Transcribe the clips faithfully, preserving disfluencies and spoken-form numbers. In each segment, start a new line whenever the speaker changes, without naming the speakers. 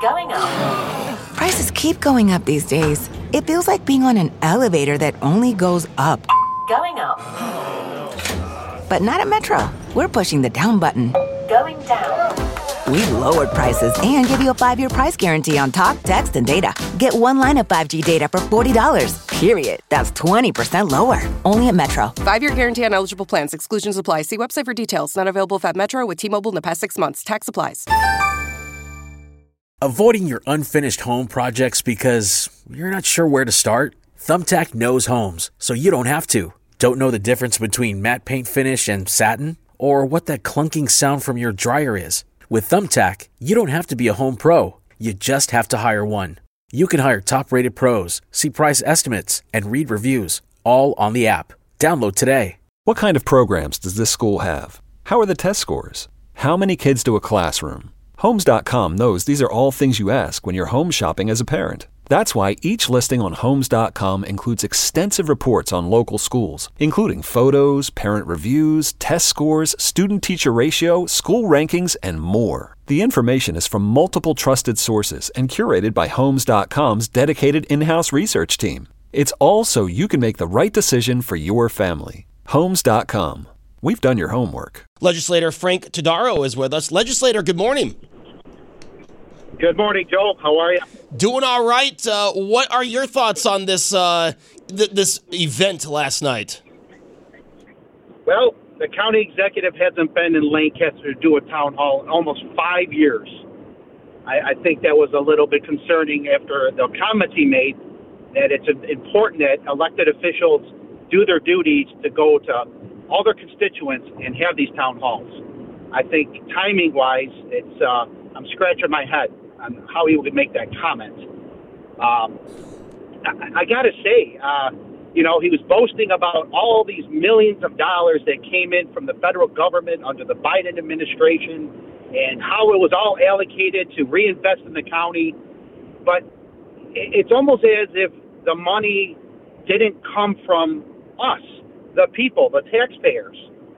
Going up.
Prices keep going up these days. It feels like being on an elevator that only goes up.
Going up.
But not at Metro. We're pushing the down button.
Going down.
We've lowered prices and give you a five-year price guarantee on talk, text, and data. Get one line of five G data for forty dollars. Period. That's twenty percent lower. Only at Metro.
Five-year guarantee on eligible plans. Exclusions apply. See website for details. Not available at Metro with T-Mobile in the past six months. Tax applies.
Avoiding your unfinished home projects because you're not sure where to start? Thumbtack knows homes, so you don't have to. Don't know the difference between matte paint finish and satin? Or what that clunking sound from your dryer is? With Thumbtack, you don't have to be a home pro. You just have to hire one. You can hire top-rated pros, see price estimates, and read reviews, all on the app. Download today.
What kind of programs does this school have? How are the test scores? How many kids do a classroom? Homes dot com knows these are all things you ask when you're home shopping as a parent. That's why each listing on Homes dot com includes extensive reports on local schools, including photos, parent reviews, test scores, student-teacher ratio, school rankings, and more. The information is from multiple trusted sources and curated by Homes dot com's dedicated in-house research team. It's all so you can make the right decision for your family. Homes dot com. We've done your homework.
Legislator Frank Todaro is with us. Legislator, good morning.
Good morning, Joel. How are you?
Doing all right. Uh, what are your thoughts on this uh, th- this event last night?
Well, the county executive hasn't been in Lancaster to do a town hall in almost five years. I, I think that was a little bit concerning after the comments he made that it's important that elected officials do their duties to go to all their constituents and have these town halls. I think timing-wise, it's uh, I'm scratching my head on how he would make that comment. Um, I, I got to say, uh, you know, he was boasting about all these millions of dollars that came in from the federal government under the Biden administration and how it was all allocated to reinvest in the county. But it's almost as if the money didn't come from us, the people, the taxpayers.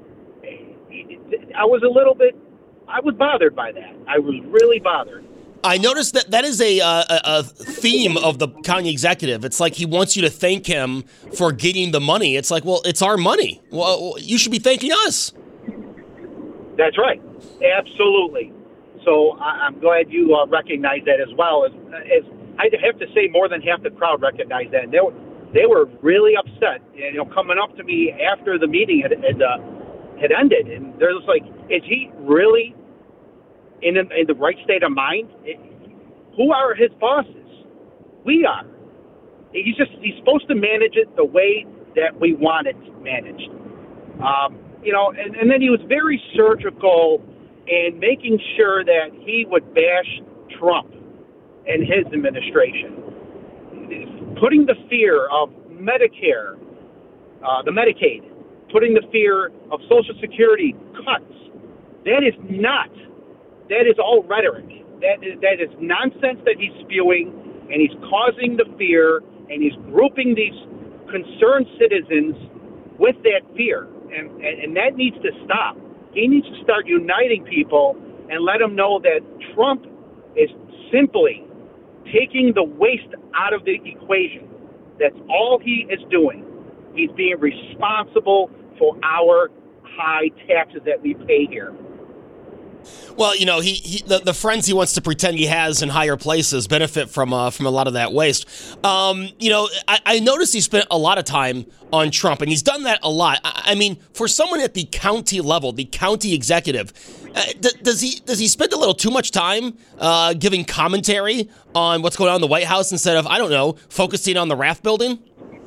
I was a little bit, I was bothered by that. I was really bothered.
I noticed that that is a, uh, a theme of the county executive. It's like he wants you to thank him for getting the money. It's like, well, it's our money. Well, you should be thanking us.
That's right. Absolutely. So I'm glad you uh, recognize that as well. As, as I have to say, more than half the crowd recognized that. And they were, they were really upset, you know, coming up to me after the meeting had, had, uh, had ended. And they're just like, is he really in, in the right state of mind? It, who are his bosses? We are. He's just, he's supposed to manage it the way that we want it managed. Um, you know, and, and then he was very surgical in making sure that he would bash Trump and his administration. Putting the fear of Medicare, uh, the Medicaid, putting the fear of Social Security cuts. That is not, that is all rhetoric. That is, that is nonsense that he's spewing, and he's causing the fear, and he's grouping these concerned citizens with that fear. And, and, and that needs to stop. He needs to start uniting people and let them know that Trump is simply taking the waste out of the equation. That's all he is doing. He's being responsible for our high taxes that we pay here.
Well, you know, he, he the, the friends he wants to pretend he has in higher places benefit from uh, from a lot of that waste. Um, you know, I, I noticed he spent a lot of time on Trump, and he's done that a lot. I, I mean, for someone at the county level, the county executive, uh, d- does he does he spend a little too much time uh, giving commentary on what's going on in the White House instead of, I don't know, focusing on the raft building?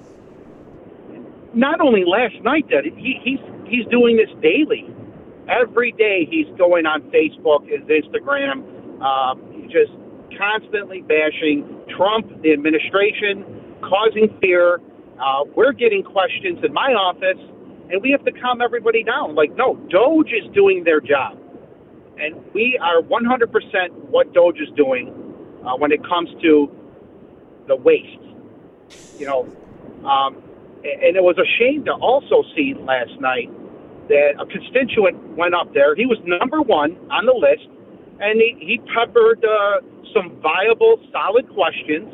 Not only last night, that he, he's he's doing this daily. Every day he's going on Facebook, his Instagram, um, he's just constantly bashing Trump, the administration, causing fear. Uh, we're getting questions in my office, and we have to calm everybody down. Like, no, Doge is doing their job. And we are one hundred percent what Doge is doing uh, when it comes to the waste. You know, um, and it was a shame to also see last night that a constituent went up there. He was number one on the list, and he, he peppered uh, some viable, solid questions.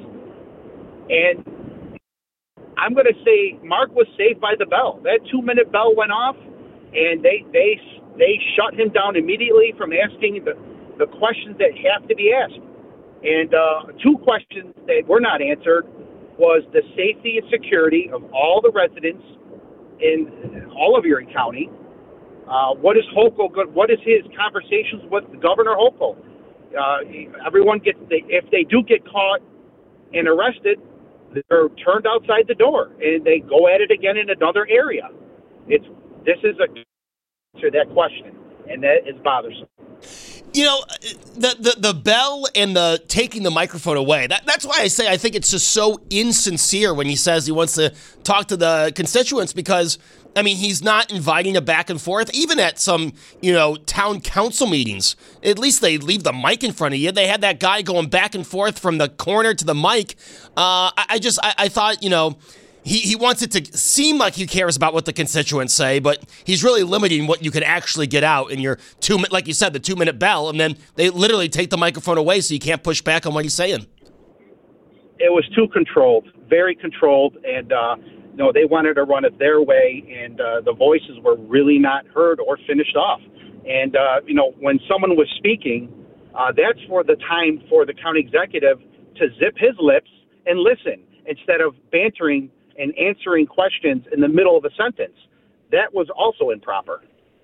And I'm going to say Mark was saved by the bell. That two-minute bell went off, and they they they shut him down immediately from asking the, the questions that have to be asked. And uh, two questions that were not answered was the safety and security of all the residents in all of Erie County. Uh, what is Hochul good? What is his conversations with Governor Hochul? Uh, everyone gets they, if they do get caught and arrested, they're turned outside the door and they go at it again in another area. It's this is a to that question, and that is bothersome.
You know, the, the the bell and the taking the microphone away, that, that's why I say I think it's just so insincere when he says he wants to talk to the constituents, because, I mean, he's not inviting a back and forth. Even at some, you know, town council meetings, at least they leave the mic in front of you. They had that guy going back and forth from the corner to the mic. Uh, I, I just, I, I thought, you know, He he wants it to seem like he cares about what the constituents say, but he's really limiting what you can actually get out in your two, like you said, the two minute bell, and then they literally take the microphone away so you can't push back on what he's saying.
It was too controlled, very controlled, and uh, you know, they wanted to run it their way, and uh, the voices were really not heard or finished off. And uh, you know, when someone was speaking, uh, that's for the time for the county executive to zip his lips and listen instead of bantering and answering questions in the middle of a sentence. That was also improper.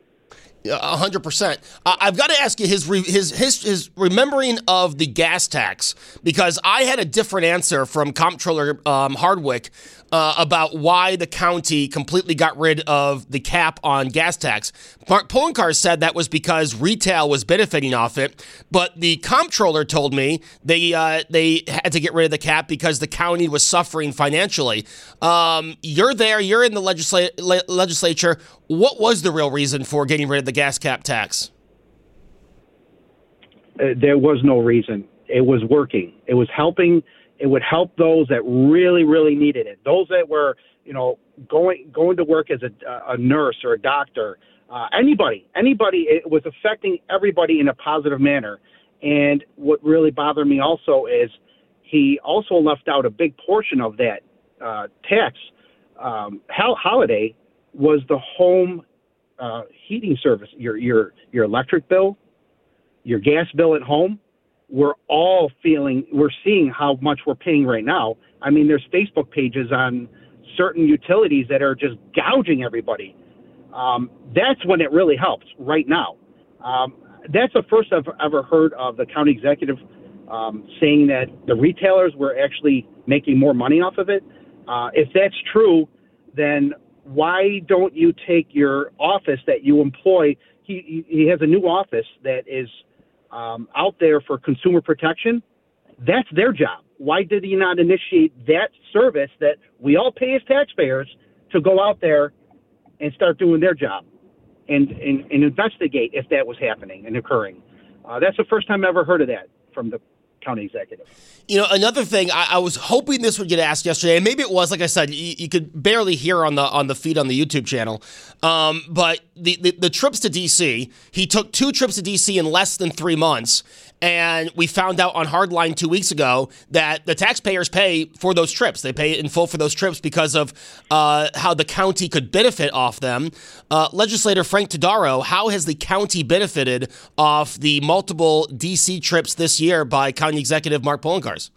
A hundred percent. I've got to ask you his, re- his his his remembering of the gas tax, because I had a different answer from Comptroller um, Hardwick uh, about why the county completely got rid of the cap on gas tax. Mark Poloncarz said that was because retail was benefiting off it, but the Comptroller told me they uh, they had to get rid of the cap because the county was suffering financially. Um, you're there. You're in the legisla- le- legislature. What was the real reason for getting rid of the gas cap tax?
Uh, there was no reason. It was working. It was helping. It would help those that really, really needed it. Those that were, you know, going going to work as a, a nurse or a doctor, uh, anybody, anybody. It was affecting everybody in a positive manner. And what really bothered me also is he also left out a big portion of that uh, tax um, holiday. Was the home uh, heating service, your your your electric bill, your gas bill at home. We're all feeling, we're seeing how much we're paying right now. I mean, there's Facebook pages on certain utilities that are just gouging everybody. Um, that's when it really helps right now. Um, that's the first I've ever heard of the county executive um, saying that the retailers were actually making more money off of it. Uh, if that's true, then why don't you take your office that you employ? He, he has a new office that is um, out there for consumer protection. That's their job. Why did he not initiate that service that we all pay as taxpayers to go out there and start doing their job and, and, and investigate if that was happening and occurring? Uh, that's the first time I ever heard of that from the county executive.
You know, another thing, I, I was hoping this would get asked yesterday, and maybe it was, like I said, you, you could barely hear on the on the feed on the YouTube channel, um, but the, the, the trips to D C, he took two trips to D C in less than three months, and we found out on Hardline two weeks ago that the taxpayers pay for those trips. They pay in full for those trips because of uh, how the county could benefit off them. Uh, Legislator Frank Todaro, how has the county benefited off the multiple D C trips this year by County Executive Mark Poloncarz?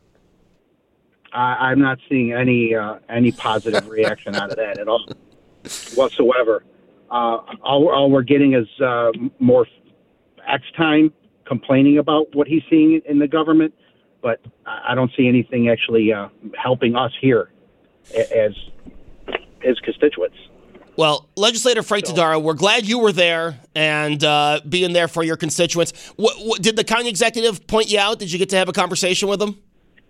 I, I'm not seeing any uh, any positive reaction out of that at all whatsoever. Uh, all, all we're getting is uh, more X time complaining about what he's seeing in the government, but I don't see anything actually uh, helping us here as his constituents.
Well, Legislator Frank
So-
Todaro, we're glad you were there and uh, being there for your constituents. What, what, did the county executive point you out? Did you get to have a conversation with him?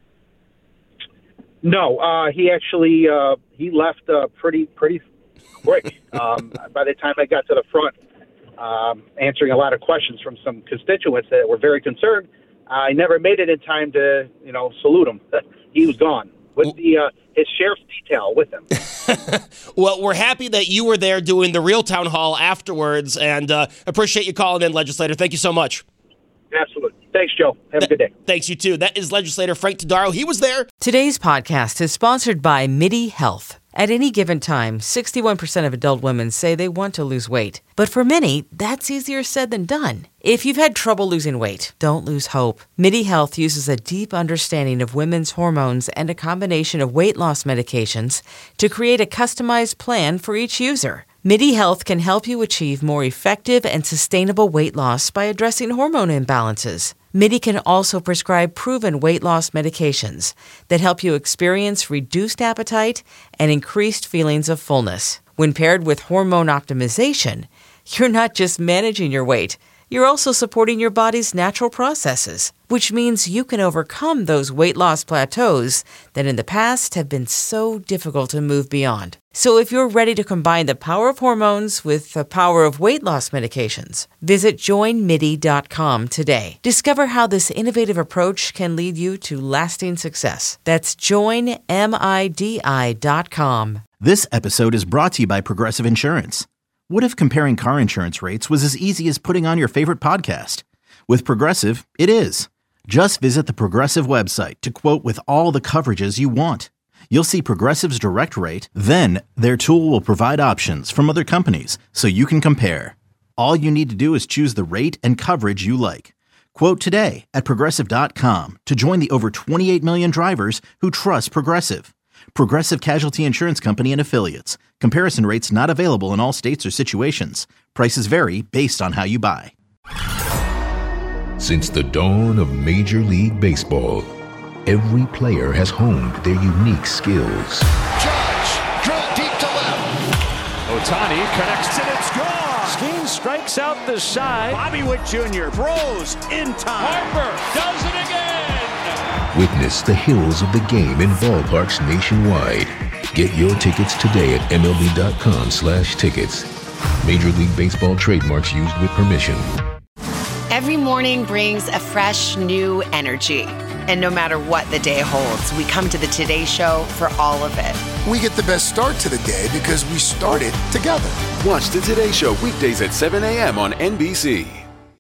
No, uh, he actually uh, he left uh, pretty pretty quick. Um, by the time I got to the front, um, answering a lot of questions from some constituents that were very concerned, I never made it in time to you know salute him. He was gone with the uh, his sheriff's detail with him.
Well, we're happy that you were there doing the real town hall afterwards, and uh, appreciate you calling in, Legislator. Thank you so much.
Absolutely. Thanks, Joe. Have a good day.
Thanks, you too. That is legislator Frank Todaro. He was there.
Today's podcast is sponsored by MIDI Health. At any given time, sixty-one percent of adult women say they want to lose weight. But for many, that's easier said than done. If you've had trouble losing weight, don't lose hope. MIDI Health uses a deep understanding of women's hormones and a combination of weight loss medications to create a customized plan for each user. MIDI Health can help you achieve more effective and sustainable weight loss by addressing hormone imbalances. MIDI can also prescribe proven weight loss medications that help you experience reduced appetite and increased feelings of fullness. When paired with hormone optimization, you're not just managing your weight, you're also supporting your body's natural processes, which means you can overcome those weight loss plateaus that in the past have been so difficult to move beyond. So if you're ready to combine the power of hormones with the power of weight loss medications, visit join midi dot com today. Discover how this innovative approach can lead you to lasting success. That's join midi dot com.
This episode is brought to you by Progressive Insurance. What if comparing car insurance rates was as easy as putting on your favorite podcast? With Progressive, it is. Just visit the Progressive website to quote with all the coverages you want. You'll see Progressive's direct rate, then their tool will provide options from other companies so you can compare. All you need to do is choose the rate and coverage you like. Quote today at progressive dot com to join the over twenty-eight million drivers who trust Progressive. Progressive Casualty Insurance Company and Affiliates. Comparison rates not available in all states or situations. Prices vary based on how you buy.
Since the dawn of Major League Baseball, every player has honed their unique skills.
Judge, drill deep to left.
Ohtani connects and it's gone. Skeen strikes out the side. Bobby Witt Junior throws in time. Harper does it again.
Witness the heroes of the game in ballparks nationwide. Get your tickets today at M L B dot com slash tickets. Major League Baseball trademarks used with permission.
Every morning brings a fresh, new energy. And no matter what the day holds, we come to the Today Show for all of it.
We get the best start to the day because we started together.
Watch the Today Show weekdays at seven a.m. on N B C.